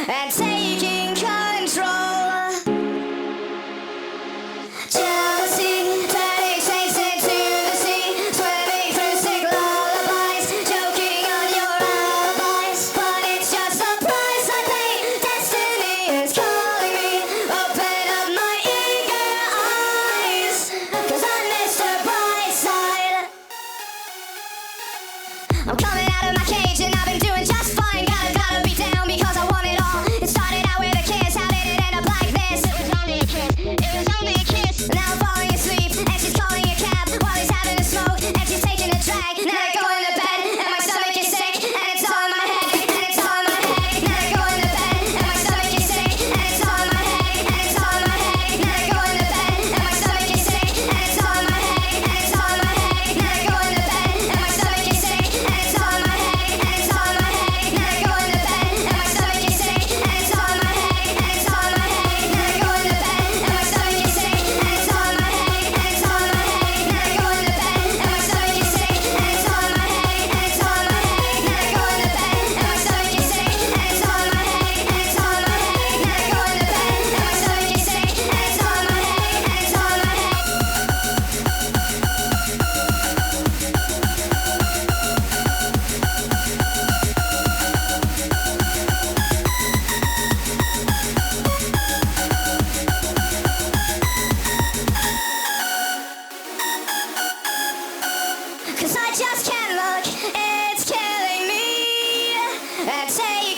and taking control. Jealousy, turning saints into the sea, swimming through sick lullabies, choking on your alibis. But it's just the price I pay. Destiny is calling me. Open up my eager eyes, 'cause I'm Mr. Brightside. I'm coming out of my cage and I've been doing just fine. Gotta be down because I want it all. It started out with a kiss, how did it end up like this? It was only a kiss, it was only a kiss. Now I'm falling asleep and she's calling a cab while he's having a smoke and she's taking a drag. Now I go into bed and my stomach is sick and it's all in my head and it's all in my head. Now I go into bed and my stomach is sick and it's all in my head and it's all in my head. Now I go into bed and my stomach is sick and it's all in my head and it's all in my head. Now I go into bed and my stomach is sick and it's all in my head and it's all in my head. Now I go into bed and my stomach is sick and it's all in my head and it's all in my head. Now I go into bed and my stomach is sick and it's all in my head and it's all in my head. Now I go into bed and my stomach is sick and it's all in my head and it's all in my head. Now I go into bed and my stomach is sick and it's all in my head and it's all in my head. Now I go into bed and my stomach is sick and it's all in my head and it's all in my head. Cause I just can't look, it's killing me. And say